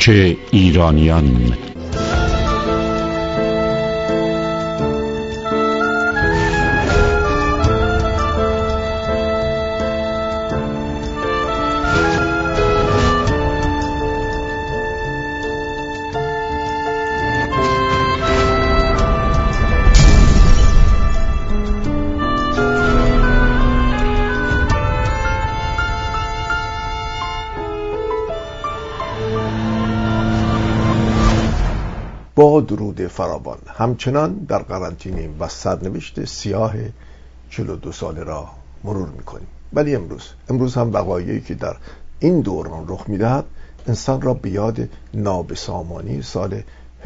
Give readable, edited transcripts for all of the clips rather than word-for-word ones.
کوچ ایرانیان. با درود فراوان همچنان در قرنطینه‌ایم و سرنوشت سیاه 42 ساله را مرور می‌کنیم. ولی امروز هم وقایعی که در این دوران رخ می‌دهد انسان را به یاد نابسامانی سال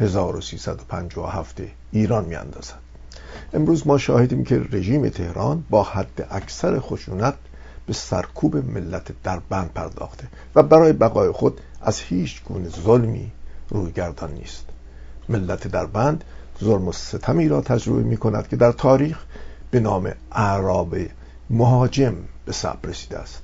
1357 ایران می‌اندازد. امروز ما شاهدیم که رژیم تهران با حد اکثر خشونت به سرکوب ملت در بند پرداخته و برای بقای خود از هیچ گونه ظلمی رویگردان نیست. ملت در بند ظلم و ستمی را تجربه می کند که در تاریخ به نام اعراب مهاجم به ثبت رسیده است.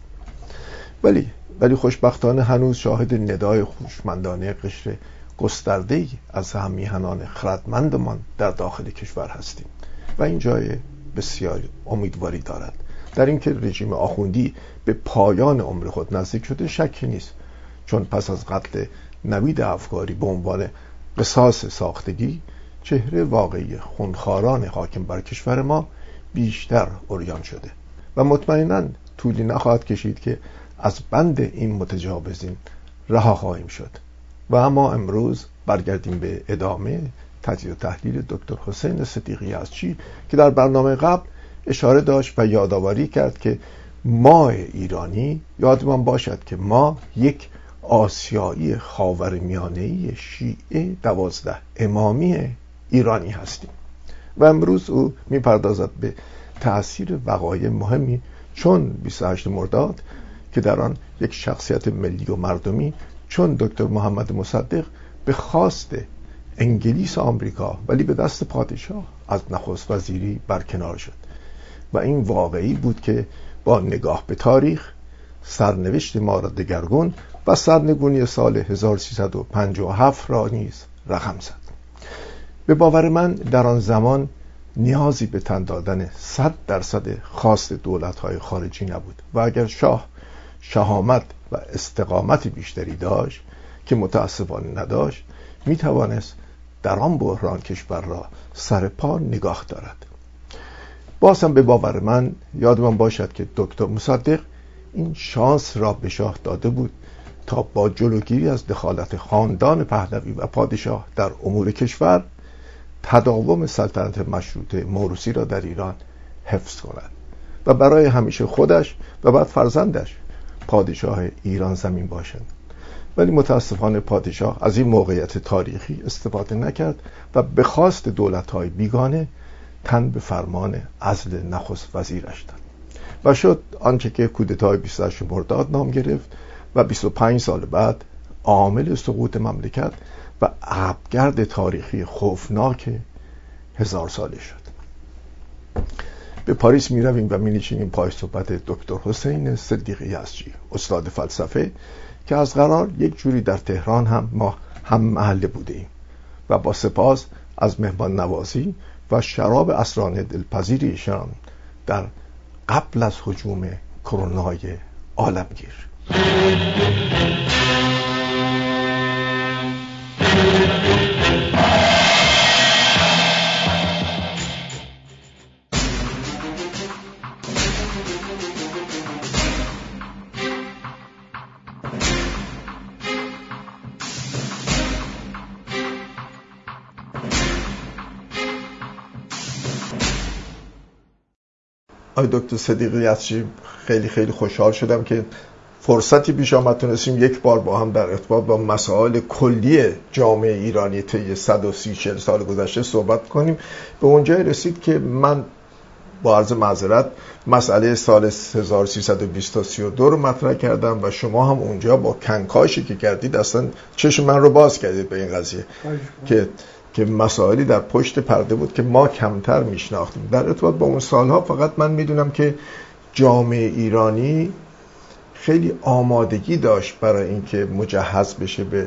ولی خوشبختانه هنوز شاهد ندای هوشمندانه قشر گسترده‌ای از هم میهنان خردمندمان در داخل کشور هستیم و این جای بسیار امیدواری دارد. در اینکه رژیم آخوندی به پایان عمر خود نزدیک شده شکی نیست، چون پس از قتل نوید افکاری به عنوان قصاص ساختگی چهره واقعی خونخواران حاکم بر کشور ما بیشتر عریان شده و مطمئناً طولی نخواهد کشید که از بند این متجاوزین رها خواهیم شد. و اما امروز برگردیم به ادامه تجزیه و تحلیل دکتر حسین صدیقی یزدچی که در برنامه قبل اشاره داشت و یادآوری کرد که ما ایرانی، یادمان باشد که ما یک آسیایی خاورمیانه‌ای شیعه 12 امامی ایرانی هستیم و امروز او میپردازد به تأثیر وقایع مهمی چون 28 مرداد که در آن یک شخصیت ملی و مردمی چون دکتر محمد مصدق به خواست انگلیس و آمریکا ولی به دست پادشاه از نخست وزیری برکنار شد و این واقعی بود که با نگاه به تاریخ سرنوشت ما را دگرگون و سرنگونی سال 1357 را نیز رقم زد. به باور من در آن زمان نیازی به تن دادن 100% خواست دولت‌های خارجی نبود و اگر شاه شهامت و استقامت بیشتری داشت که متاسفانه نداشت میتوانست در آن بحران کشور را سر پا نگاه دارد. باز هم به باور من یادمان باشد که دکتر مصدق این شانس را به شاه داده بود تا با جلوگیری از دخالت خاندان پهلوی و پادشاه در امور کشور تداوم سلطنت مشروطه موروثی را در ایران حفظ کند و برای همیشه خودش و بعد فرزندش پادشاه ایران زمین باشند. ولی متاسفانه پادشاه از این موقعیت تاریخی استفاده نکرد و به خواست دولت‌های بیگانه تن به فرمان عزل نخست وزیرش داد و شد آنچه که کودتای 28 مرداد نام گرفت و 25 سال بعد عامل سقوط مملکت و عقبگرد تاریخی خوفناک 1000 ساله شد. به پاریس می رویم و می نشینیم پای صحبت دکتر حسین صدیقی یزدچی، استاد فلسفه که از قرار یک جوری در تهران هم ما هم محله بوده ایم و با سپاس از مهمان نوازی و شراب عصرانه دلپذیر ایشان در قبل از هجوم کرونای عالمگیر. آقای دکتر صدیقی یزدچی، خیلی خوشحال شدم که فرصتی پیش آمد تونستیم یک بار با هم در ارتباط با مسائل کلی جامعه ایرانی طی 130-40 سال گذشته صحبت کنیم. به اونجای رسید که من با عرض معذرت مسئله سال 1320 تا 32 رو مطرح کردم و شما هم اونجا با کنکاشی که کردید اصلا چشم من رو باز کردید به این قضیه که مسائلی در پشت پرده بود که ما کمتر میشناختیم. در ارتباط با اون سالها فقط من میدونم که جامعه ایرانی خیلی آمادگی داشت برای اینکه مجهز بشه به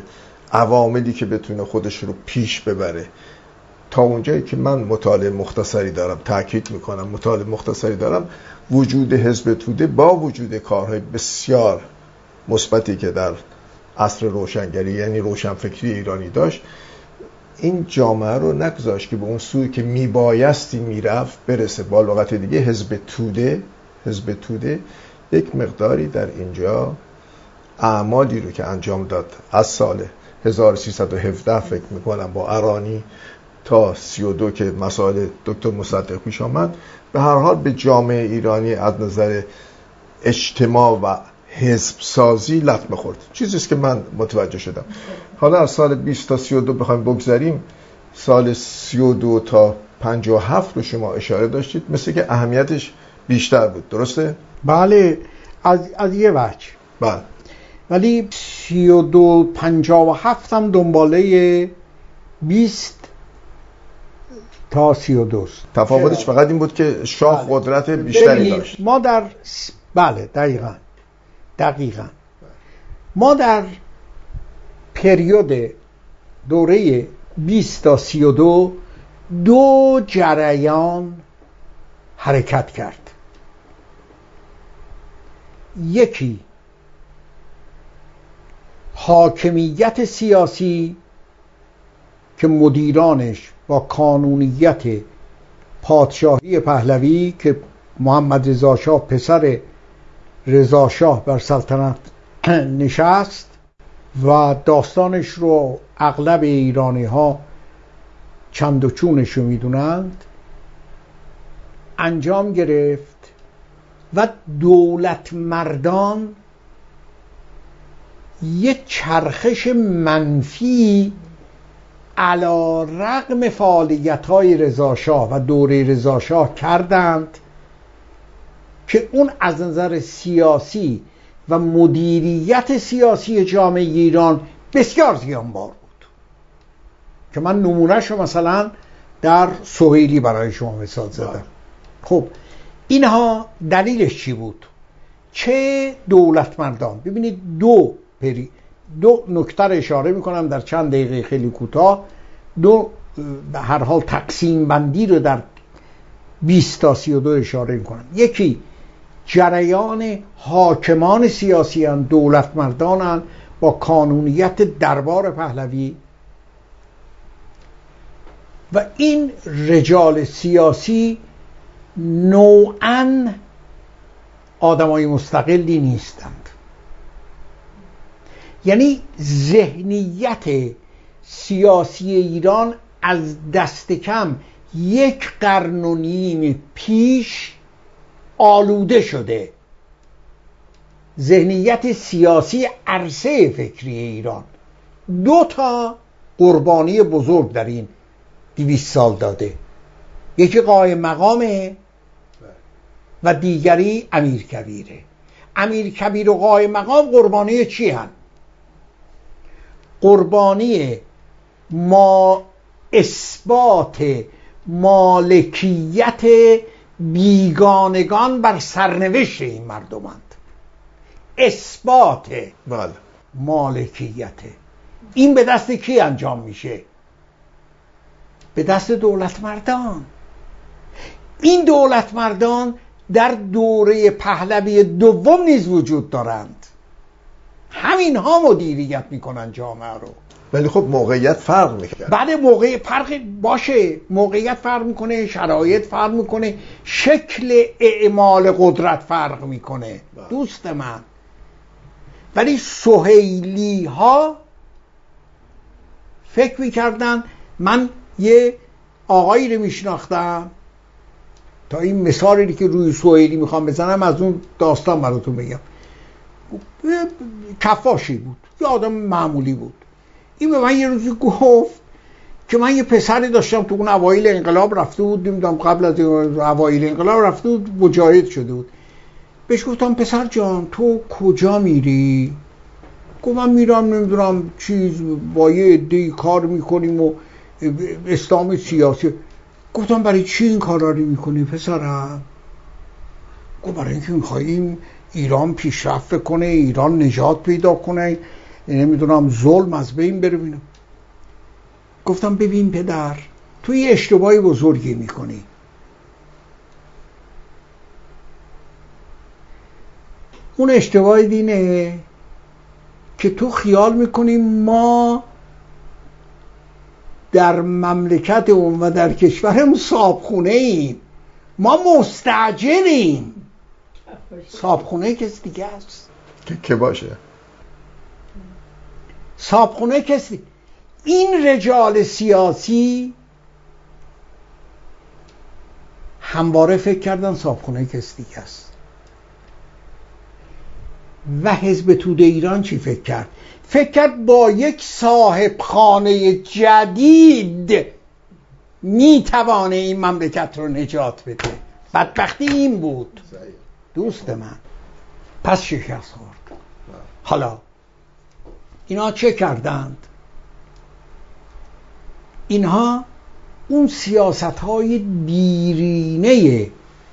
عواملی که بتونه خودش رو پیش ببره. تا اونجایی که من مطالعه مختصری دارم، تأکید میکنم مطالعه مختصری دارم، وجود حزب توده با وجود کارهای بسیار مثبتی که در عصر روشنگری یعنی روشنفکری ایرانی داشت، این جامعه رو نگذاشت که به اون سوی که میبایستی میرفت برسه. با لغت دیگه حزب توده یک مقداری در اینجا اعمالی رو که انجام داد از سال 1317 فکر میکنم با ارانی تا 32 که مسائل دکتر مصدق پیش آمد، به هر حال به جامعه ایرانی از نظر اجتماع و حزب سازی لطمه خورد. چیزیست که من متوجه شدم. حالا از سال 20 تا 32 بخوایم بگذاریم، سال 32 تا 57 رو شما اشاره داشتید، مثل که اهمیتش بیشتر بود، درسته؟ بله، از یه وجه. بله. ولی 32 57 هم دنباله 20 تا 32 تفاوتش فقط این بود که شاه قدرت بیشتری داشت. ما در بله دقیقاً ما در پریود دوره 20 تا 32 دو جریان حرکت کرد. یکی حاکمیت سیاسی که مدیرانش با کانونیت پادشاهی پهلوی که محمد رضا شاه پسر رضا شاه بر سلطنت نشست و داستانش رو اغلب ایرانی ها چند و چونش رو میدونند، انجام گرفت و دولت مردان یک چرخش منفی علی رغم فعالیت‌های رضا شاه و دوره رضا شاه کردند که اون از نظر سیاسی و مدیریت سیاسی جامعه ایران بسیار زیانبار بود، که من نمونه‌شو مثلا در سهیلی برای شما مثال زدم. خب اینها دلیلش چی بود؟ چه دولتمردان، ببینید دو نکته اشاره میکنم در چند دقیقه خیلی کوتاه، به هر حال تقسیم بندی رو در 20 تا 32 اشاره میکنم. یکی جریان حاکمان سیاسیان، دولتمردانن با کانونیت دربار پهلوی، و این رجال سیاسی نوعاً آدمای مستقلی نیستند. یعنی ذهنیت سیاسی ایران از دست کم 1.5 قرن پیش آلوده شده. ذهنیت سیاسی عرصه فکری ایران 2 قربانی بزرگ در این 200 سال داده. یکی قائم مقامه و دیگری امیرکبیره. امیرکبیر و قائم مقام قربانی چی هن؟ قربانی اثبات مالکیت بیگانگان بر سرنوشت این مردمند. اثبات مالکیت این به دست کی انجام میشه؟ به دست دولت مردان. این دولت مردان در دوره پهلوی دوم نیز وجود دارند. همین ها مدیریت میکنن جامعه رو. ولی خب موقعیت فرق میکنه. بعد موقع فرق باشه، موقعیت فرق میکنه، شرایط فرق میکنه، شکل اعمال قدرت فرق میکنه دوست من. ولی سهیلی ها فکر میکردن، من یه آقایی رو میشناختم، تا این مثالی که روی سهیلی میخوام بزنم از اون داستان براتون بگم. کفاشی بود، یه آدم معمولی بود. این به من یه روزی گفت که من یه پسری داشتم تو اون اوایل انقلاب رفته بود، نمیدونم قبل از اوایل انقلاب رفته بود، مجاهد شده بود. بهش گفتم پسر جان تو کجا میری؟ گفت من میرم نمیدونم چیز با یه عده‌ای کار میکنیم و اسلام سیاسی. گفتم برای چی این کارا رو میکنی پسرم؟ گفت برای اینکه میخواییم ایران پیشرفت کنه، ایران نجات پیدا کنه نمیدونم ظلم از بین بره. گفتم ببین پدر، تو یه اشتباهی بزرگی میکنی. اون اشتباه دینه که تو خیال میکنی ما در مملکت اون و در کشورم صابخونه ایم، ما مستاجریم. صابخونه کسی دیگه است که باشه صابخونه کسی. این رجال سیاسی همواره فکر کردن صابخونه کسی دیگه است. و حزب توده ایران چی فکر کرد؟ فکر کرد با یک صاحب خانه جدید میتوانه این مملکت رو نجات بده. بدبختی این بود دوست من. پس شکست خورد. حالا اینا چه کردند؟ اینها اون سیاست‌های دیرینه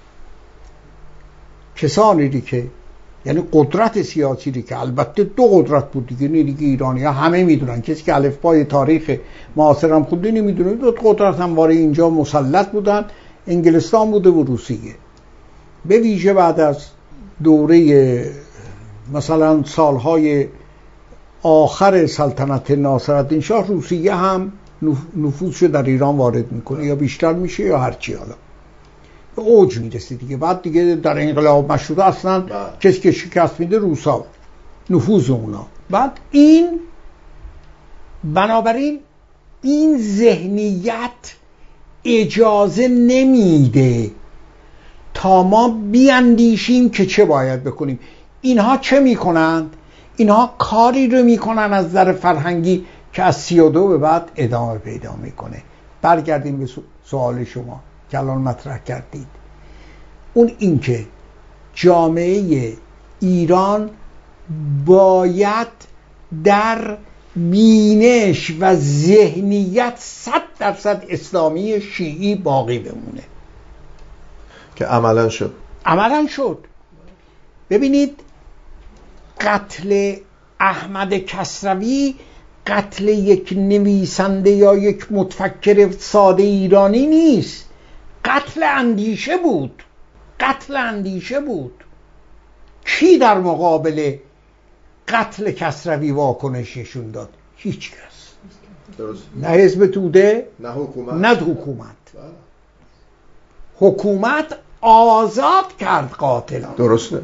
کسانی که یعنی قدرت سیاسی که البته دو قدرت بود دیگه ایرانی ها همه میدونن، کسی که الفبای تاریخ معاصر هم خونده نمیدونه دو قدرت هم وارد اینجا مسلط بودن، انگلستان بوده و روسیه. به ویژه بعد از دوره مثلا سالهای آخر سلطنت ناصرالدین شاه روسیه هم نفوذش در ایران وارد میکنه، یا بیشتر میشه یا هرچی. حالا به اوج میرسه دیگه. بعد دیگه در انقلاب مشروطه اصلا کسی که شکست میده روسا نفوذ اونا. بعد این بنابراین این ذهنیت اجازه نمیده تا ما بیاندیشیم که چه باید بکنیم. اینها چه میکنند؟ اینها کاری رو میکنن از نظر فرهنگی که از 32 به بعد ادامه پیدا میکنه. برگردیم به سوال شما که الان مطرح کردید. اون این که جامعه ایران باید در بینش و ذهنیت 100% اسلامی شیعی باقی بمونه که عملا شد. ببینید قتل احمد کسروی قتل یک نویسنده یا یک متفکر ساده ایرانی نیست، قتل اندیشه بود. کی در مقابل قتل کسروی واکنش نشون داد؟ هیچ کس. نه حزب توده نه حکومت. حکومت آزاد کرد قاتلان. درسته.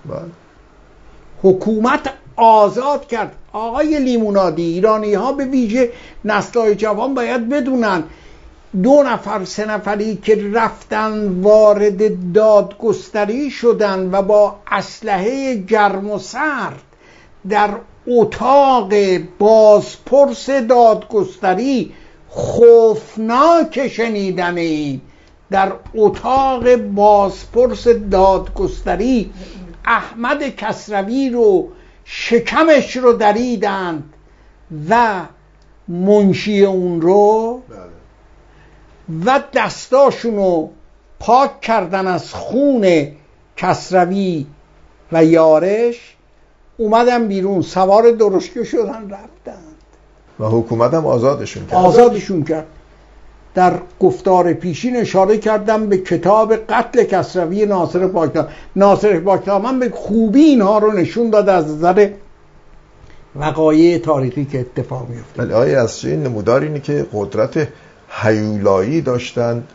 حکومت آزاد کرد. آقای لیمونادی، ایرانی ها به ویژه نسل‌های جوان باید بدونن 2 نفر 3 نفری که رفتن وارد دادگستری شدن و با اسلحه گرم و سرد در اتاق بازپرس دادگستری، خوفناک شنیدنی، در اتاق بازپرس دادگستری احمد کسروی رو شکمش رو دریدند و منشی اون رو و دستاشون رو پاک کردن از خون کسروی و یارش، اومدن بیرون سوار درشکه شدن رفتند و حکومت هم آزادشون کرد. در گفتار پیشین اشاره کردم به کتاب قتل کسروی ناصر پاکدامن به خوبی اینها رو نشون داد از نظر وقایع تاریخی که اتفاق میفته. ولی آیه اصلی نمودار اینه که قدرت هیولایی داشتند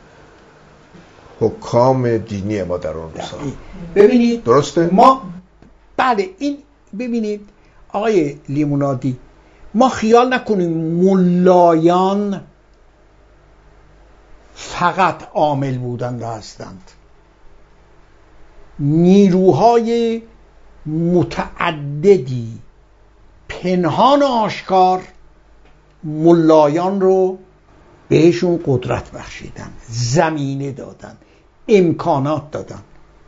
حکام دینی ما در اون روزها. ببینید درسته؟ بله این ببینید آقای لیمونادی، ما خیال نکنیم ملایان فقط عامل بودند و هستند. نیروهای متعددی پنهان و آشکار ملایان رو بهشون قدرت بخشیدن، زمینه دادن، امکانات دادن.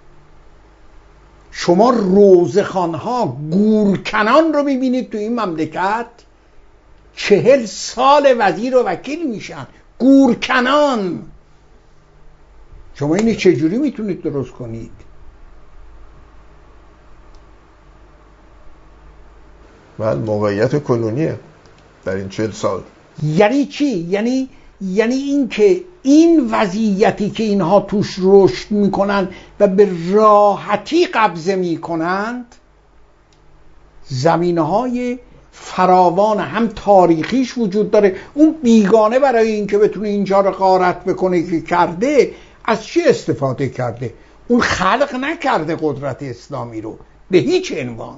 شما روزخوان‌ها گورکنان رو میبینید تو این مملکت 40 سال وزیر و وکیل میشن. گورکنان. شما اینو چجوری میتونید درست کنید؟ بله موقعیت کنونیه در این 40 سال. یعنی چی؟ یعنی این که این وضعیتی که اینها توش رشد میکنن و به راحتی قبضه میکنند زمینه‌های فراوان هم تاریخیش وجود داره. اون بیگانه برای اینکه بتونه اینجا رو غارت بکنه که کرده، از چی استفاده کرده؟ اون خلق نکرده قدرت اسلامی رو به هیچ عنوان.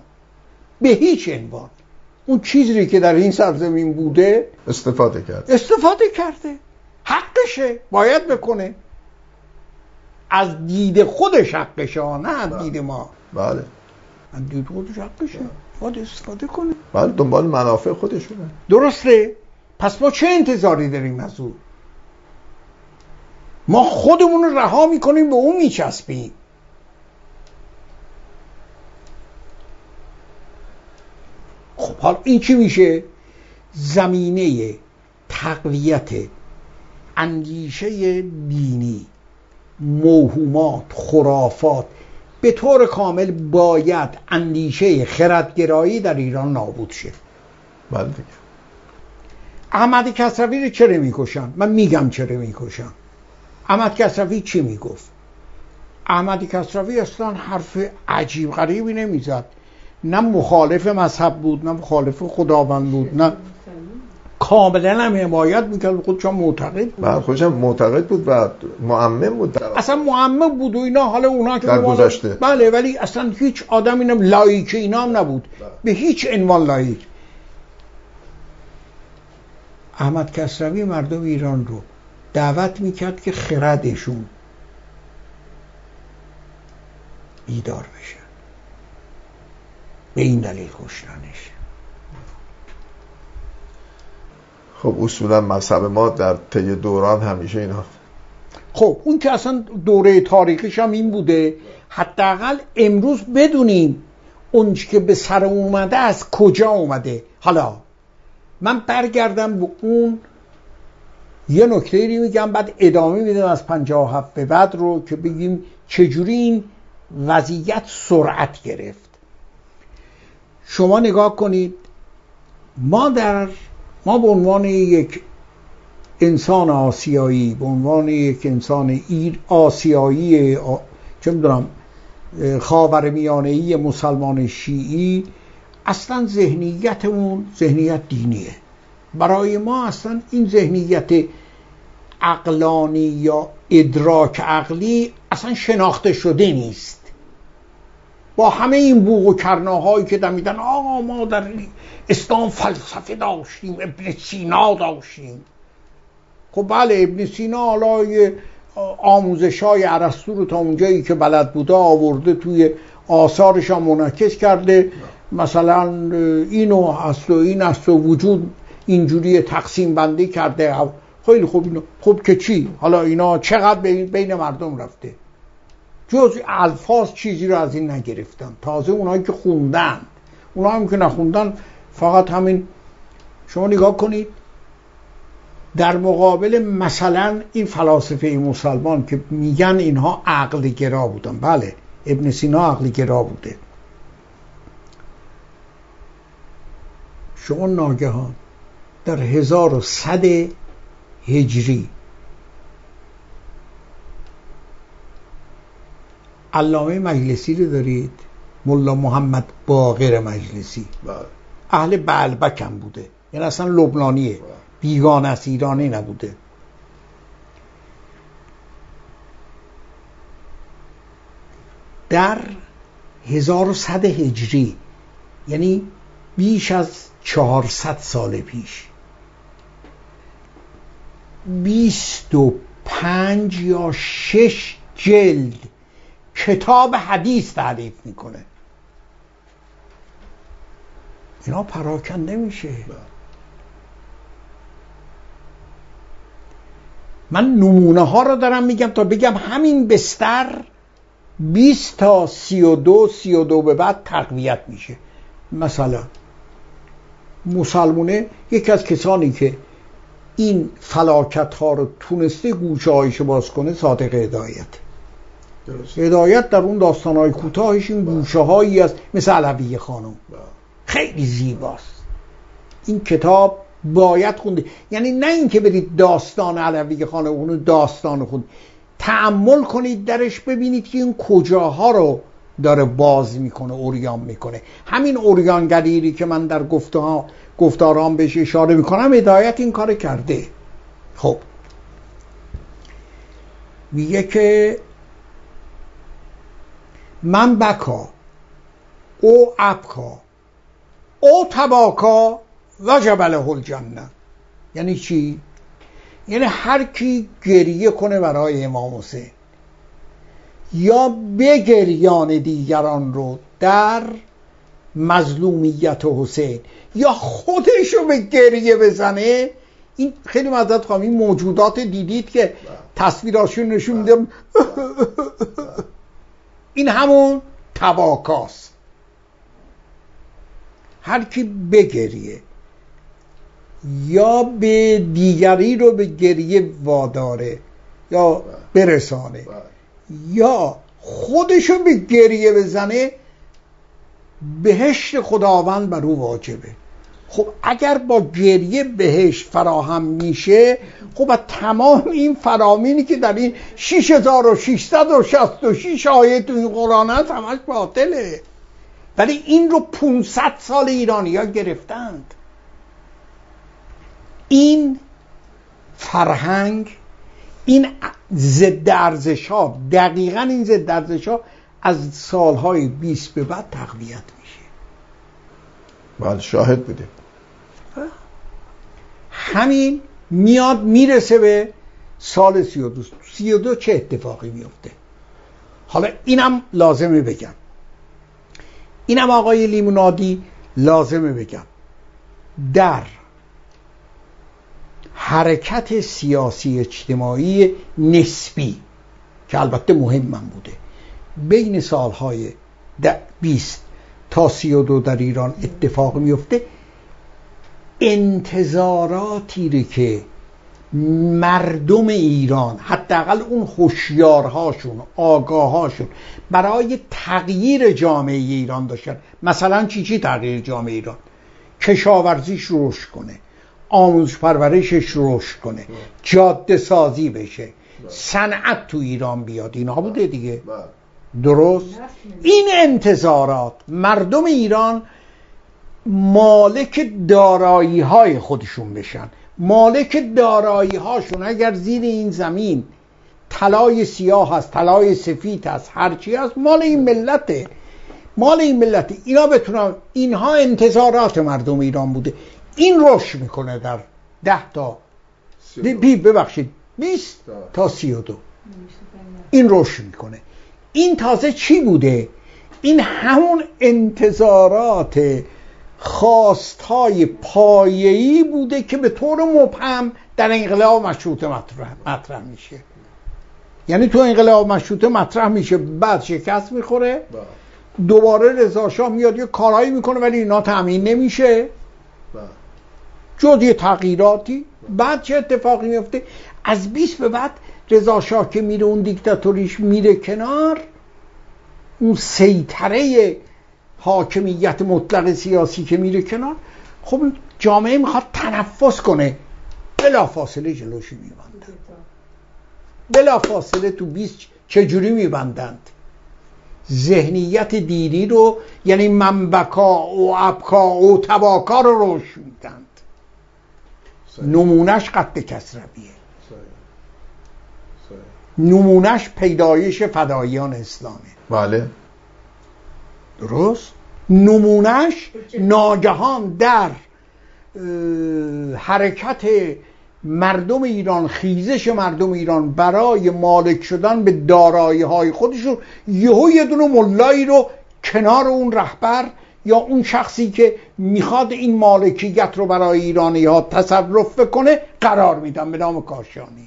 اون چیزی که در این سرزمین بوده استفاده کرده. حقشه، باید بکنه. از دید خودش حقشه، نه از دید ما. بله از دید خودش حقشه، باید استفاده کنه. بله دنبال منافع خودشونه. درسته. پس ما چه انتظاری داریم از او؟ ما خودمون رو رها میکنیم، به اون میچسبیم. خب حالا این چی میشه؟ زمینه تقویت اندیشه دینی، موهومات، خرافات، به طور کامل باید اندیشه خردگرایی در ایران نابود شه. بله دیگه. احمد کسروی رو چرا میکشن؟ من میگم چرا میکشن. احمد کسروی چی میگفت؟ احمد کسروی اصلا حرف عجیب غریبی نمیزد، نه مخالف مذهب بود، نه مخالف خداوند بود، نه کاملا هم حمایت میکرد. خودش معتقد بود. بله خودش معتقد بود و معمم بود. اصلا معمم بود و اینا. حالا اونا که در گذشته بله، ولی اصلا هیچ آدم اینم لایک اینا هم نبود. به هیچ عنوان لایک. احمد کسروی مردم ایران رو دعوت میکرد که خردشون بیدار بشه. به این دلیل کشتنش. خب اصولا مذهب ما در طی دوران همیشه اینا. خب اون که اصلا دوره تاریخیش هم این بوده. حداقل امروز بدونیم اون که به سر اومده از کجا اومده. حالا من برگردم به اون یه نکته ری میگم، بعد ادامه میدم از 57 به بعد رو که بگیم چجوری این وضعیت سرعت گرفت. شما نگاه کنید، ما به عنوان یک انسان آسیایی، به عنوان یک انسان آسیایی، چه میدونم خاورمیانه‌ای مسلمان شیعی، اصلا ذهنیتمون ذهنیت دینیه. برای ما اصلا این ذهنیت عقلانی یا ادراک عقلی اصلا شناخته شده نیست. با همه این بوق و کرناهایی که دمیدن آقا ما در اسلام فلسفه داشتیم، ابن سینا داشتیم. خب بله ابن سینا حالا آموزش‌های ارسطو رو تا اونجایی که بلد بوده آورده توی آثارش هم منعکس کرده. مثلا اینو هست و این هست و وجود اینجوری تقسیم بندی کرده. خیلی خوب. اینو خب که چی؟ حالا اینا چقدر بین مردم رفته؟ جز الفاظ چیزی رو از این نگرفتن. تازه اونایی که خوندن، اونا هم که نخوندن فقط همین. شما نگاه کنید در مقابل مثلا این فلاسفه مسلمان که میگن اینها عقل گرا بودن. بله ابن سینا عقل گرا بوده. شما ناگهان در 1100 هجری علامه مجلسی رو دارید، ملا محمد باقر مجلسی. اهل بعلبک هم بوده، یعنی اصلا لبنانیه، بیگانه است، ایرانی نبوده. در 1100 هجری یعنی بیش از 400 سال پیش 25 یا 6 جلد کتاب حدیث تعریف میکنه. اینا پراکنده میشه. من نمونه ها رو دارم میگم تا بگم همین بستر 20 تا 32 به بعد تقویت میشه. مثلا مسلمونه یکی از کسانی که این فلاکت ها رو تونسته گوشه هایشو باز کنه صادق هدایت. هدایت در اون داستانهای کوتاهش این گوشه هایی از مثل علویه خانم خیلی زیباست. این کتاب باید خونده، یعنی نه اینکه برید داستان علوی خان اونو داستان خود تأمل کنید درش، ببینید که این کجاها رو داره باز میکنه، اوریان میکنه. همین اوریانگری که من در گفتارام بهش اشاره میکنم هدایت این کار کرده. خب میگه که من بکا او ابکا او تباکا وجب له الجنه. یعنی چی؟ یعنی هر کی گریه کنه برای امام حسین یا بگریان دیگران رو در مظلومیت حسین یا خودشو به گریه بزنه، این خیلی معذرت خواهم این موجودات دیدید که تصویراشون نشون میدم این همون تباکاست. هر کی بگریه یا به دیگری رو به گریه واداره یا برسانه یا خودشو به گریه بزنه، بهشت خداوند بر او واجبه. خب اگر با گریه بهشت فراهم میشه، خب از تمام این فرامینی که در این 6666 آیه تو این قرآن هست همش باطله، ولی این رو 500 سال ایرانی ها گرفتند. این فرهنگ، این ضد ارزش ها، دقیقاً این ضد ارزش ها از سالهای 20 به بعد تقویت میشه. بله شاهد بودیم. همین میاد میرسه به سال 32 چه اتفاقی میفته؟ حالا اینم لازمه بگم، اینم آقای لیمونادی لازمه بگم، در حرکت سیاسی اجتماعی نسبی که البته مهم من بوده بین سالهای 20 تا 32 در ایران اتفاق میفته، انتظاراتی رو که مردم ایران حداقل اون هوشیارهاشون آگاهاشون برای تغییر جامعه ایران داشتن. مثلا چی تغییر جامعه ایران؟ کشاورزیش رشد کنه، آموزش پرورشش رشد کنه، جاده سازی بشه، صنعت تو ایران بیاد، اینا بوده دیگه. درست؟ این انتظارات مردم ایران مالک دارایی های خودشون بشن، مالک دارایی هاشون اگر زیر این زمین طلای سیاه هست، طلای سفید هست، هرچی هست مال این ملته، مال این ملته، اینا بتونن، اینها انتظارات مردم ایران بوده. این رشد میکنه در 10 تا 20 تا 32 این رشد میکنه. این تازه چی بوده؟ این همون انتظارات خواستهای پایه‌ای بوده که به طور مبهم در انقلاب مشروطه مطرح میشه. یعنی تو انقلاب مشروطه مطرح میشه، بعد شکست میخوره، دوباره رضا شاه میاد یه کارایی میکنه ولی اینا تأمین نمیشه جز یه تغییراتی. بعد چه اتفاقی میفته؟ از 20 به بعد رضا شاه که میره اون دیکتاتوریش میره کنار، اون سیطره حاکمیت مطلق سیاسی که میره کنار، خب جامعه میخواد تنفس کنه، بلافاصله جلوشی میبندن. بلافاصله تو 20 چجوری میبندند؟ ذهنیت دینی رو، یعنی منبکا و ابکا و تباکا رو روش میدند. نمونش قتل کسرویه، نمونش پیدایش فداییان اسلامه. بله درست؟ نمونش ناگهان در حرکت مردم ایران، خیزش مردم ایران برای مالک شدن به دارایی های خودشون، یه دونه ملایی رو کنار اون رهبر یا اون شخصی که میخواد این مالکیت رو برای ایرانی ها تصرف کنه قرار میدن به نام کاشانی.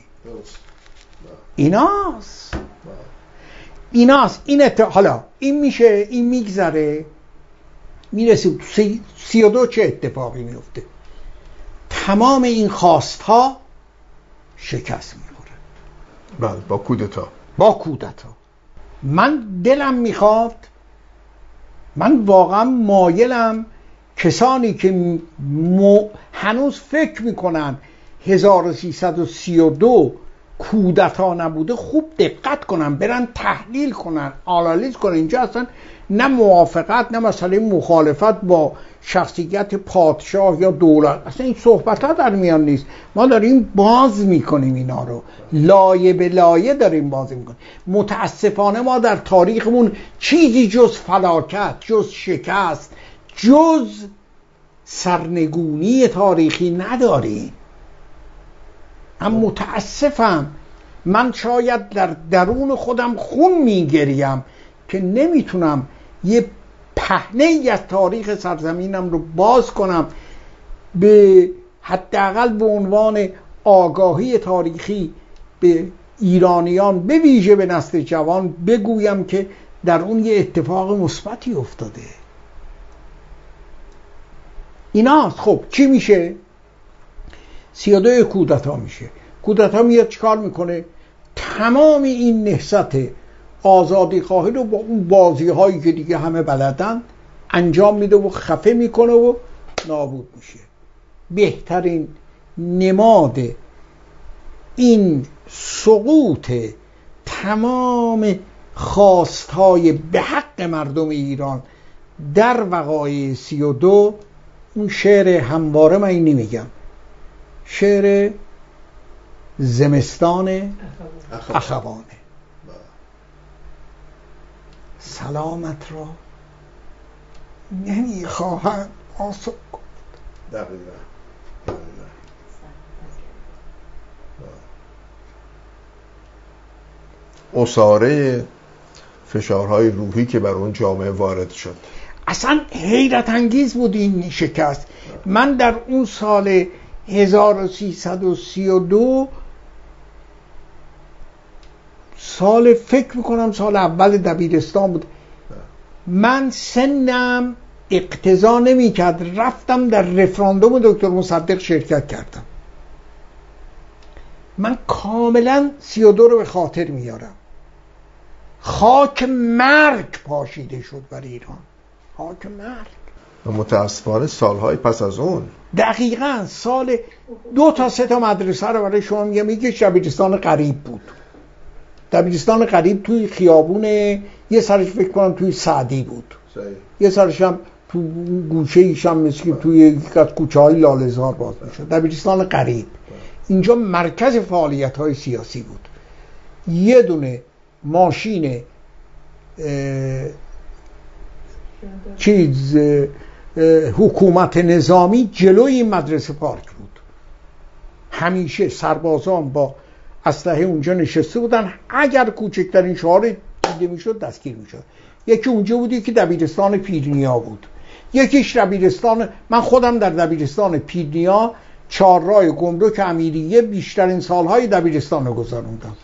ایناست حالا این میشه، این میگذره، میرسه 32 چه اتفاقی میفته؟ تمام این خواستها شکست میخوره. بله با کودتا. من دلم میخواد، من واقعا مایلم کسانی که هنوز فکر میکنن 1332 کودتا نبوده خوب دقت کنن، برن تحلیل کنن، آنالیز کنن. اینجا اصلا نه موافقت نه مسئله مخالفت با شخصیت پادشاه یا دولت، اصلا این صحبت ها در میان نیست. ما داریم باز میکنیم اینا رو، لایه به لایه داریم باز میکنیم. متاسفانه ما در تاریخمون چیزی جز فلاکت، جز شکست، جز سرنگونی تاریخی نداریم. من متاسفم، من شاید در درون خودم خون میگریم که نمیتونم یه پهنه‌ای از تاریخ سرزمینم رو باز کنم، به حداقل به عنوان آگاهی تاریخی به ایرانیان، به ویژه به نسل جوان بگویم که در اون یه اتفاق مثبتی افتاده. ایناست. خب چی میشه؟ 32 کودتا میشه. کودتا میاد چیکار میکنه؟ تمام این نهضت آزادی خواهی رو با اون بازی هایی که دیگه همه بلدن انجام میده و خفه میکنه و نابود میشه. بهترین نماد این سقوط تمام خواستهای به حق مردم ایران در وقایع 32 اون شعر همواره، من این نمیگم، شعر زمستان اخوانه. سلامت را نمیخواهند آسان کن. اساره فشارهای روحی که بر اون جامعه وارد شد، اصلا حیرت انگیز بود این شکست. من در اون سال 1332 سال، فکر میکنم سال اول دبیرستان بود، من سنم اقتضا نمیکرد، رفتم در رفراندوم دکتر مصدق شرکت کردم. من کاملا 32 رو به خاطر میارم. خاک مرگ پاشیده شد بر ایران، خاک مرگ. و متاسفانه سالهای پس از اون، دقیقاً سال 2 تا 3 تا مدرسه رو برای شما میگم. یکیش دبیرستان غریب بود. دبیرستان غریب توی خیابون، یه سرش فکر کنم توی سعدی بود، یه سرش هم تو گوشه ایشم مثل توی یک از کوچه های لاله‌زار باز میشد. دبیرستان غریب اینجا مرکز فعالیت های سیاسی بود. یه دونه ماشین حکومت نظامی جلوی این مدرسه پارک بود. همیشه سربازان با اسلحه اونجا نشسته بودن، اگر کوچکترین شعار دیده میشد دستگیر میشد. یکی اونجا بود، یکی دبیرستان پیرنیا بود، یکیش دبیرستان، من خودم در دبیرستان پیرنیا چهارراه گمرک امیریه بیشترین سالهای دبیرستان رو گذروندم.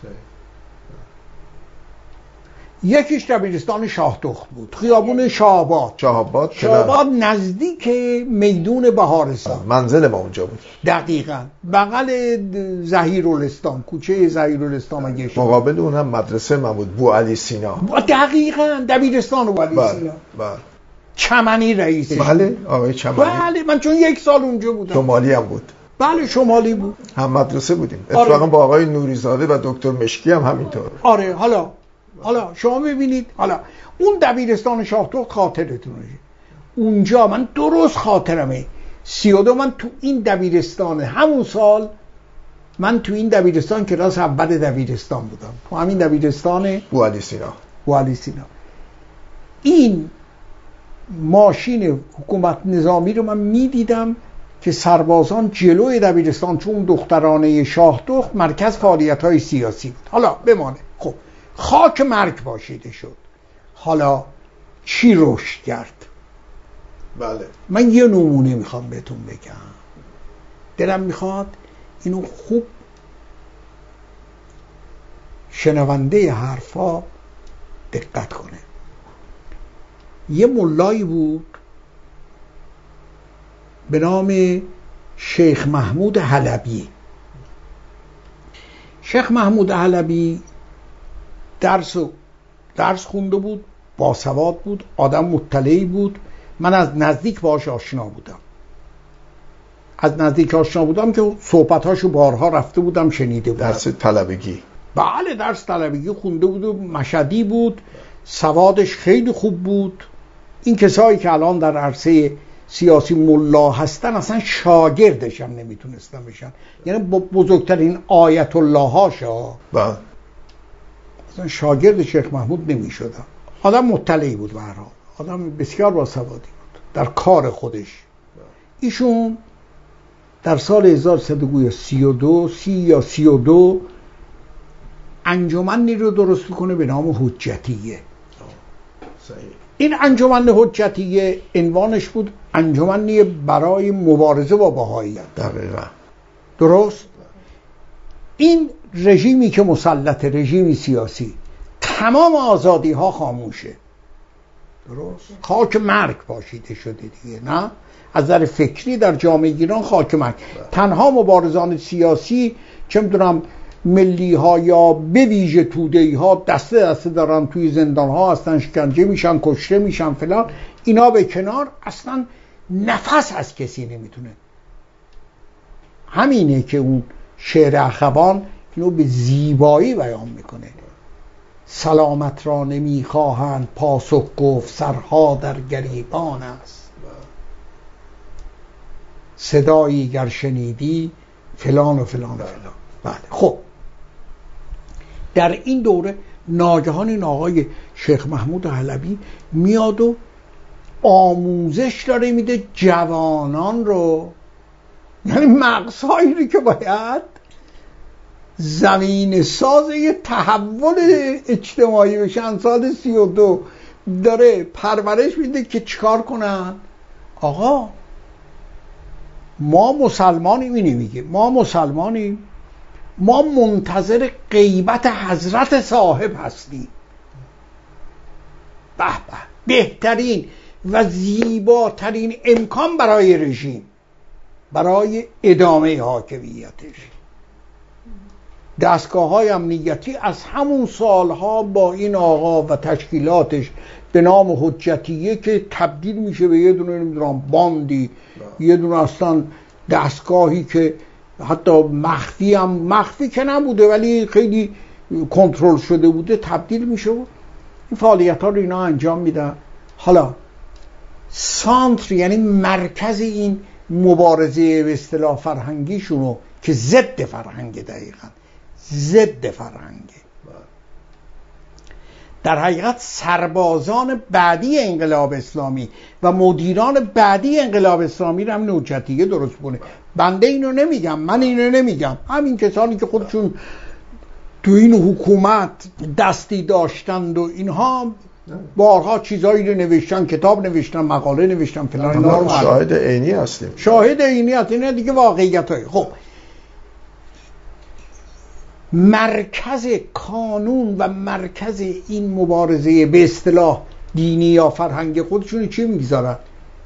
یکیش دبیرستان شاهدخت بود، خیابون شاهآباد نزدیک میدون بهارستان. منزل ما اونجا بود. دقیقاً بغل ظهیرالاسلام، کوچه ظهیرالاسلام. مقابل اون هم مدرسه من بود، بو علی سینا. دقیقاً دبیرستان بو علی سینا. بله. چمنی رئیسش. بله آقای چمنی. بله من چون 1 سال اونجا بودم. شمالی هم بود. بله شمالی بود. هم مدرسه بودیم. اتفاقا با آقای نوریزاده و دکتر مشکی هم همینطور. آره. حالا شما ببینید، حالا اون دبیرستان شاهدخت خاطرتونه، اونجا من درست خاطرمه 32 من تو این دبیرستان، همون سال من تو این دبیرستان کلاس اول دبیرستان بودم، تو همین دبیرستان بو علی سینا. این ماشین حکومت نظامی رو من میدیدم که سربازان جلوی دبیرستان، چون دخترانه شاهدخت مرکز فعالیت‌های سیاسی بود. حالا بمانه. خب خاک مرگ پاشیده شد. حالا چی رشد کرد؟ بله. من یه نمونه میخوام بهتون بگم، دلم میخواد اینو خوب شنونده حرفا دقت کنه. یه ملایی بود به نام شیخ محمود حلبی. شیخ محمود حلبی درس خونده بود، باسواد بود، آدم مطلعی بود. من از نزدیک باهاش آشنا بودم، از نزدیک آشنا بودم که صحبتاشو بارها رفته بودم، شنیده بودم. درس طلبگی؟ بله درس طلبگی خونده بود و مشهدی بود، سوادش خیلی خوب بود. این کسایی که الان در عرصه سیاسی ملا هستن اصلا شاگردش هم نمیتونستن بشن، یعنی بزرگترین آیت الله هاشا اصلا شاگرد شیخ محمود نمیشدن. آدم مطلعی بود، به هر حال آدم بسیار باسوادی بود در کار خودش. ایشون در سال 1332 انجمنی رو درست میکنه به نام حجتیه. این انجمن حجتیه عنوانش بود انجمنی برای مبارزه با بهائیت. دقیقاً درست. این رژیمی که مسلط، رژیمی سیاسی، تمام آزادی ها خاموشه. درست. خاک مرگ پاشیده شده دیگه، نه از نظر فکری در جامعه ایران خاک مرگ. تنها مبارزان سیاسی چه میدونم ملی ها یا به ویژه توده‌ای ها دسته دارن توی زندان ها هستن، شکنجه میشن، کشته میشن فلان، اینا به کنار، اصلا نفس از کسی نمیتونه. همینه که اون شعر اخوان اینو به زیبایی بیان میکنه. سلامت را نمیخواهند پاسخ گفت، سرها در گریبان است، صدایی گر شنیدی فلان و فلان و فلان. بله. خب در این دوره ناگهان این آقای شیخ محمود حلبی میاد و آموزش داره میده جوانان رو، یعنی مغزهایی رو که باید زمین ساز یه تحول اجتماعی بشن. سال 32 داره پرورش میده که چیکار کنن. آقا ما مسلمانیم، اینی میگه ما مسلمانیم، ما منتظر غیبت حضرت صاحب هستیم. به به، بهترین و زیباترین امکان برای رژیم، برای ادامه حاکمیتش. دستگاه‌های امنیتی از همون سالها با این آقا و تشکیلاتش به نام حجتیه که تبدیل میشه به یه دونه نمیدونم باندی، یه دونه اصلا دستگاهی که حتی مخفی که نبوده ولی خیلی کنترل شده بوده، تبدیل میشه و این فعالیت ها رو اینا انجام میدن. حالا سانتر یعنی مرکز این مبارزه به اصطلاح فرهنگیشونو که ضد فرهنگ، دقیقاً ضد فرهنگه، در حقیقت سربازان بعدی انقلاب اسلامی و مدیران بعدی انقلاب اسلامی رو هم حجتیه درست کنه. بنده اینو نمیگم، من اینو نمیگم، همین کسانی که خودشون تو این حکومت دستی داشتند و اینها بارها چیزایی رو نوشتن، کتاب نوشتن، مقاله نوشتن فلان، ما شاهد عینی هستیم. شاهد عینی هستیم دیگه، واقعیتایی. خب مرکز کانون و مرکز این مبارزه به اصطلاح دینی یا فرهنگ خودشون چی میگذارن؟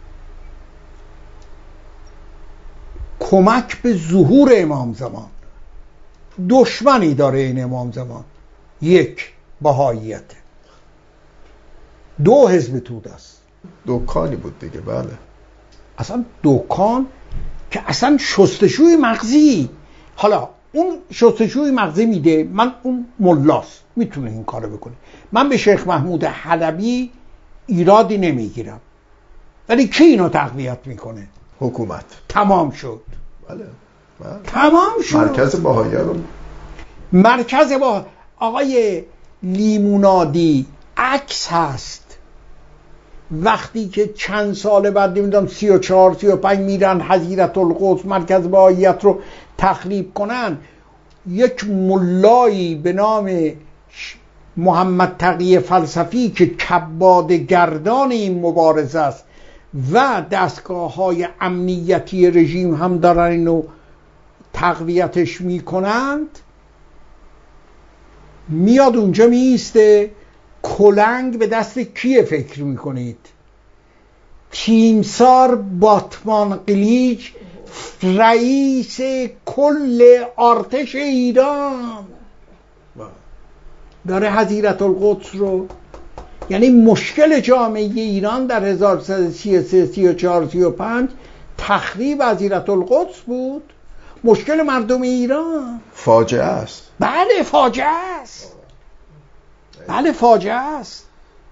کمک به ظهور امام زمان. دشمنی داره این امام زمان، یک بهائیت، دو حزب توده است. دکانی بود دیگه. بله اصلا دکان که اصلا شستشوی مغزی. حالا اون شستشوی مغزی میده، من اون ملاست میتونه این کارو بکنه. من به شیخ محمود حلبی ایرادی نمیگیرم، ولی کی اینو تقویت میکنه؟ حکومت. تمام شد. بله. تمام شد. مرکز بهائیه رو مرکز با آقای لیمونادی عکس هست. وقتی که چند سال بعد نمیدونم 34 35 میرن حضیرت القدس مرکز بهائیت رو تخریب کنن، یک ملایی به نام محمد تقی فلسفی که کباد گردان این مبارزه است و دستگاه‌های امنیتی رژیم هم دارن اینو تقویتش میکنند، میاد اونجا میسته. کلنگ به دست کیه فکر میکنید؟ تیمسار باتمان قلیچ، رئیس کل ارتش ایران، داره حضیرت القدس رو یعنی مشکل جامعه ایران در 1333 34 35 تخریب وزیرت القدس بود. مشکل مردم ایران فاجعه است. بله فاجعه است. بله فاجعه است.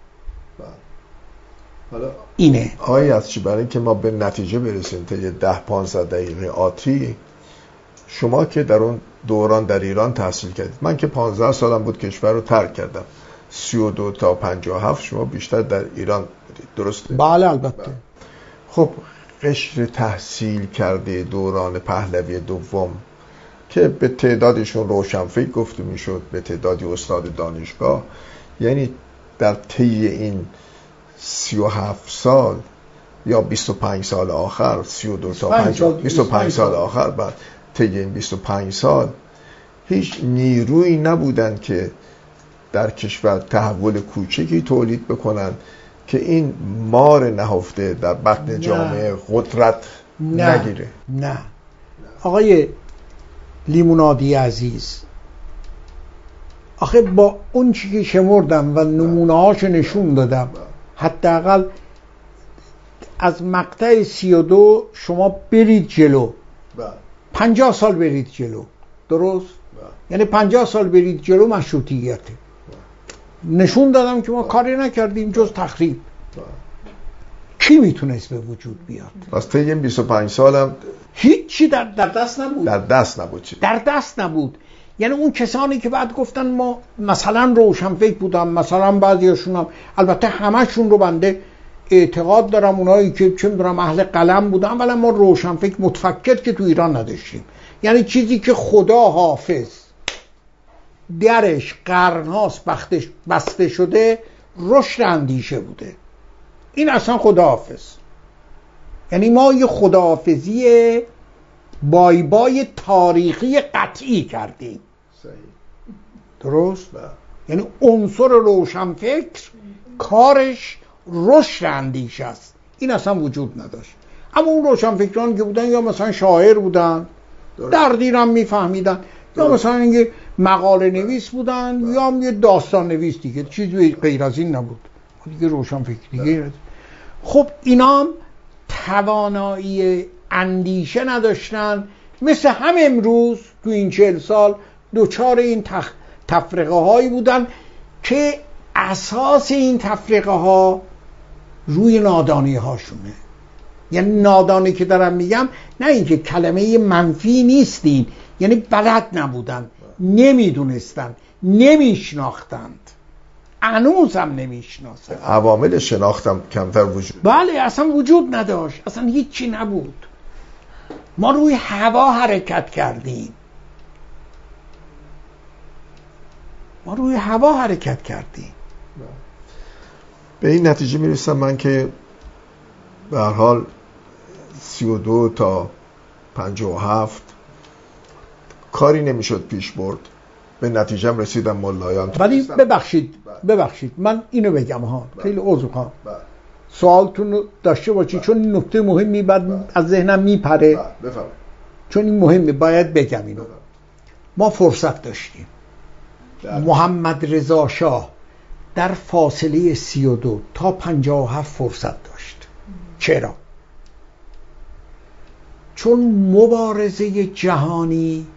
حالا اینه آقای یزدچی، برای اینکه ما به نتیجه برسیم تا 10-15 دقیقه آتی، شما که در اون دوران در ایران تحصیل کردید، من که 15 سالم بود کشور رو ترک کردم، 32 تا 57 شما بیشتر در ایران بودید، درسته؟ بله البته. خب قشر تحصیل کرده دوران پهلوی دوم که به تعدادشون روشنفکر گفته میشد، به تعدادی استاد دانشگاه، یعنی در طی این 37 سال یا 25 سال آخر، 32 تا 25 سال آخر، بعد طی این 25 سال هیچ نیرویی نبودن که در کشور تحول کوچکی تولید بکنن که این مار نهفته در بطن جامعه قدرت نگیره. نه آقای لیمونادی عزیز، آخه با اون چی که شمردم و نمونه هاشو نشون دادم، حداقل از مقطع 32 شما برید جلو، 50 سال برید جلو، درست؟ یعنی 50 سال برید جلو مشروطیته. نشون دادم که ما کاری نکردیم جز تخریب. کی میتونست به وجود بیاد؟ پس طی این 25 سالم هیچی در دست نبود. در دست نبود. یعنی اون کسانی که بعد گفتن ما مثلا روشنفکر بودن، مثلا بعضیاشون هم، البته همشون رو بنده اعتقاد دارم، اونایی که چه میدونم اهل قلم بودن، ولی ما روشنفکر متفکر که تو ایران نداشتیم. یعنی چیزی که خدا حافظ درش قرنهاست بسته شده، رشد اندیشه بوده. این اصلا خداحافظ. یعنی ما یه خداحافظی بای بای تاریخی قطعی کردیم. درست؟ یعنی عنصر روشنفکر کارش رشد اندیشه است. این اصلا وجود نداشت. اما اون روشنفکران که بودن یا مثلا شاعر بودن، دردیرم میفهمیدن، یا مثلا اینکه مقاله نویس بودن، یا هم یه داستان نویس دیگه، چیزی غیر از این نبود دیگه. روشنفکر دیگه. خب اینا هم توانایی اندیشه نداشتن، مثل هم امروز تو این 40 سال دوچار این تفرقه هایی بودن که اساس این تفرقه ها روی نادانی هاشونه. یعنی نادانی که دارم میگم نه اینکه کلمه منفی نیستین، یعنی بلد نبودن، نمیدونستن، نمیشناختند، هنوز هم نمیشناسن. عوامل شناختم کمتر وجود. بله اصلا وجود نداشت، اصلا هیچی نبود. ما روی هوا حرکت کردیم. به این نتیجه میرسم من که به هر حال 32 تا 57 کاری نمیشد پیش برد. به نتیجه هم رسیدم ملایان. ولی ببخشید من اینو بگم ها، خیلی عذر میخوام، سوالتون رو داشته باشید چون این نکته مهمی بعد از ذهنم میپره، چون این مهمه باید بگم اینو. ما فرصت داشتیم. محمد رضا شاه در فاصله 32 تا 57 فرصت داشت. چرا؟ چون مبارزه جهانی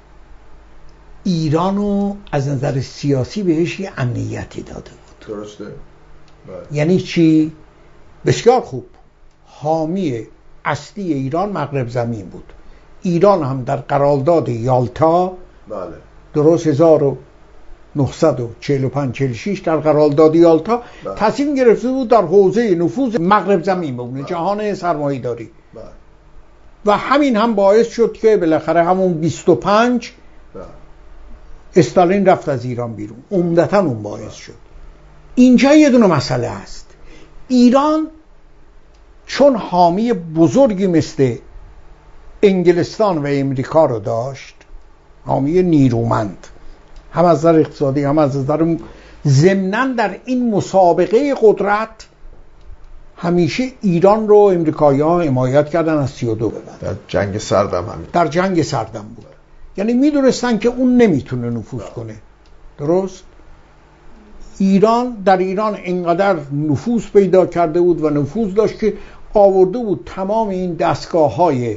ایرانو از نظر سیاسی بهش یه امنیتی داده بود. درسته. یعنی چی؟ بسیار خوب. حامی اصلی ایران مغرب زمین بود. ایران هم در قرارداد یالتا، درست 1945 46 در قرارداد یالتا تصمیم گرفته بود در حوزه نفوذ مغرب زمین بمونه، جهان سرمایه‌داری. و همین هم باعث شد که بالاخره همون 25 استالین رفت از ایران بیرون. عمدتاً اون باعث شد. اینجا یه دونه مسئله است. ایران چون حامی بزرگی مثل انگلستان و امریکا رو داشت، حامی نیرومند، هم از نظر اقتصادی هم از نظر ضمناً در این مسابقه قدرت همیشه ایران رو امریکایی‌ها حمایت کردن از 32 به بعد. در جنگ سردم همین. در جنگ سردم بود. یعنی میدونستن که اون نمیتونه نفوذ کنه. درست؟ در ایران اینقدر نفوذ پیدا کرده بود و نفوذ داشت که آورده بود تمام این دستگاه‌های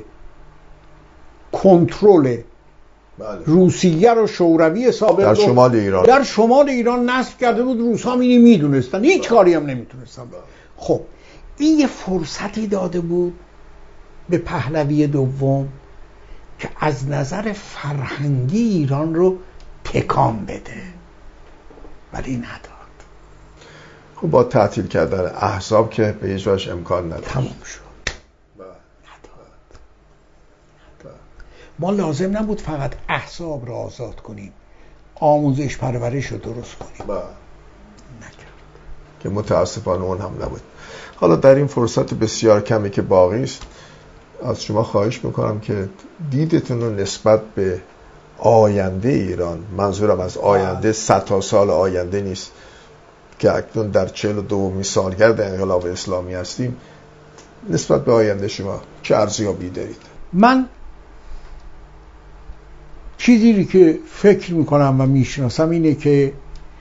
کنترل روسیه رو شوروی سابق در شمال ایران نصب کرده بود. روس‌ها اینو میدونستن، هیچ کاری هم نمیتونستن. خب این یه فرصتی داده بود به پهلوی دوم که از نظر فرهنگی ایران رو تکان بده، ولی نداد. خب با تعطیل کردن احزاب که به هیچ وجه امکان نداشت، تمام شد. ما لازم نبود فقط احزاب رو آزاد کنیم، آموزش پرورش رو درست کنیم. نکرد که متاسفانه اون هم نبود. حالا در این فرصت بسیار کمی که باقی است از شما خواهش میکنم که دیدتون رو نسبت به آینده ایران، منظورم از آینده 100 سال آینده نیست که اکنون در 42 سالگرد انقلاب اسلامی هستیم، نسبت به آینده شما چه ارزیابی دارید؟ من چیزی که فکر میکنم و میشناسم اینه که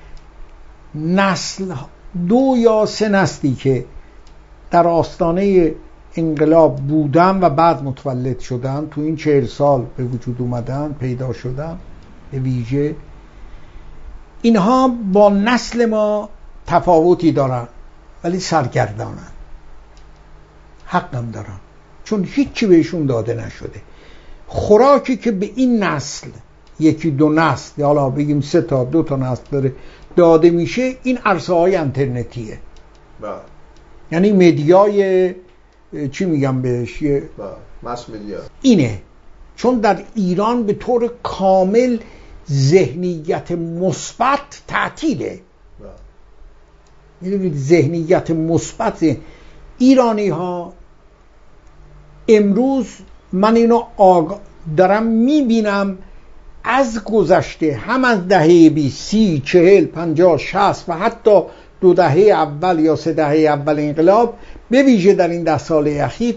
نسل 2 یا 3 نسلی که در آستانه انقلاب بودن و بعد متولد شدن، تو این 40 سال به وجود اومدن، پیدا شدن، به ویژه اینها با نسل ما تفاوتی دارن ولی سرگردانن، حقم دارن، چون هیچی بهشون داده نشده. خوراکی که به این نسل، 1-2 نسل، حالا بگیم 3 تا 2 تا نسل داره داده میشه، این عرصه های اینترنتیه. یعنی مدیای چی میگم بهش، مس مدیا اینه. چون در ایران به طور کامل ذهنیت مثبت تعطیله. میدونید ذهنیت مثبت ایرانی ها امروز، من اینو دارم میبینم از گذشته، هم از دهه 20، 30، 40، 50، 60 و حتی 2 دهه اول یا 3 دهه اول انقلاب، به ویژه در این 10 سال اخیر،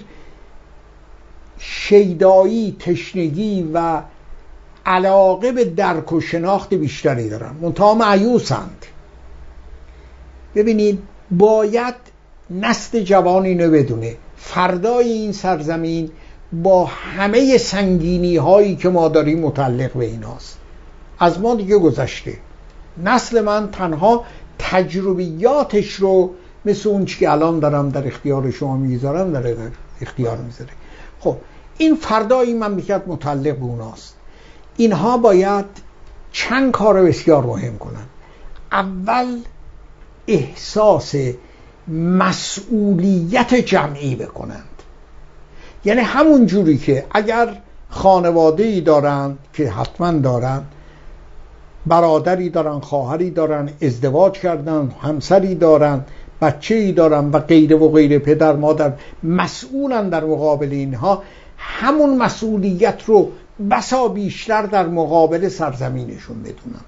شیدایی، تشنگی و علاقه به درک و شناخت بیشتری دارن، منتها مایوسند. ببینید باید نسل جوان اینو بدونه فردای این سرزمین با همه سنگینی هایی که ما داریم متعلق به ایناست. از ما دیگه گذشته. نسل من تنها تجربیاتش رو مثل اون چی که الان دارم در اختیار شما میذارم در اختیار میذاره. خب این فردای این مملکت متعلق به اوناست. اینها باید چند کار بسیار مهم کنن. اول احساس مسئولیت جمعی بکنند. یعنی همون جوری که اگر خانواده‌ای دارن که حتما دارن، برادری دارن، خواهری دارن، ازدواج کردن، همسری دارن، بچه‌ای دارن و غیره و غیره، پدر مادر مسئولن در مقابل اینها، همون مسئولیت رو بسا بیشتر در مقابل سرزمینشون بدونند.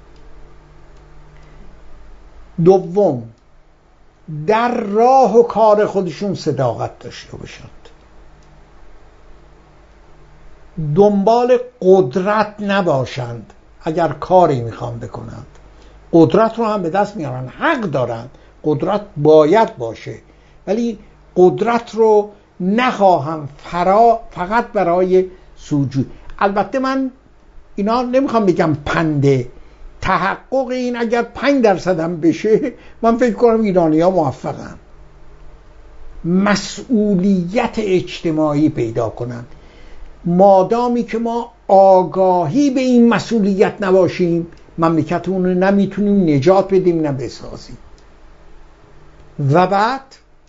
دوم، در راه و کار خودشون صداقت داشته باشند. دنبال قدرت نباشند. اگر کاری میخوان بکنند قدرت رو هم به دست میارن، حق دارند، قدرت باید باشه، ولی قدرت رو نخواهم فقط برای سوجو. البته من اینا نمیخوام بگم پنده، تحقق این اگر 5% هم بشه من فکر کنم ایرانی ها موفقن. مسئولیت اجتماعی پیدا کنن. مادامی که ما آگاهی به این مسئولیت نباشیم، مملکتمون رو نمیتونیم نجات بدیم نه بسازیم. و بعد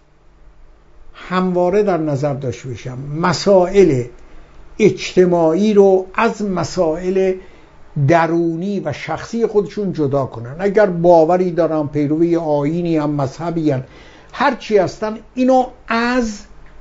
همواره در نظر داشته باشم مسائل اجتماعی رو از مسائل درونی و شخصی خودشون جدا کنن. اگر باوری دارن، پیروی آیینی هم، مذهبی هم، هرچی هستن، اینو از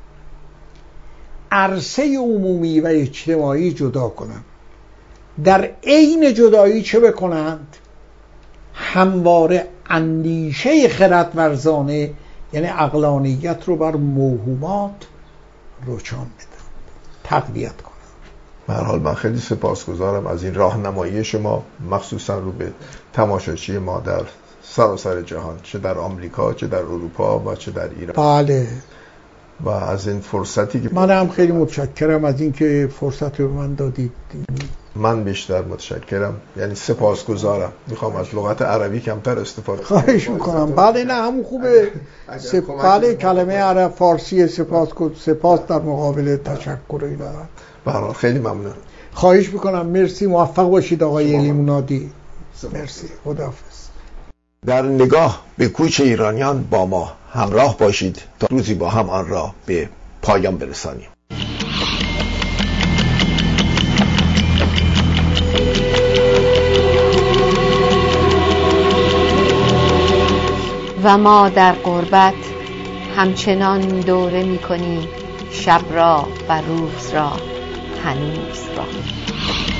عرصه عمومی و اجتماعی جدا کنن. در عین جدایی چه بکنند؟ همواره اندیشه خردورزانه، یعنی عقلانیت رو بر موهومات روشان بدن، تقویت کنن. به هر حال من خیلی سپاسگزارم از این راهنمایی شما، مخصوصا رو به تماشاچی ما در سراسر جهان، چه در آمریکا، چه در اروپا و چه در ایران. بله. و از این فرصتی که من هم خیلی متشکرم از اینکه فرصت رو به من دادید. من بیشتر متشکرم، یعنی سپاسگزارم. میخوام از لغت عربی کمتر استفاده کنم. خواهش میکنم. بله نه همون خوبه. بله کلمه عرب فارسی سپاس در مقابل تشکر اینا. به هر حال خیلی ممنون. خواهش میکنم. مرسی، موفق باشید آقای لیمونادی. مرسی، خداحافظ. در نگاه به کوچ ایرانیان با ما همراه باشید تا روزی با هم آن را به پایان برسانیم. و ما در غربت همچنان دوره می‌کنیم شب را و روز را، هنوز را.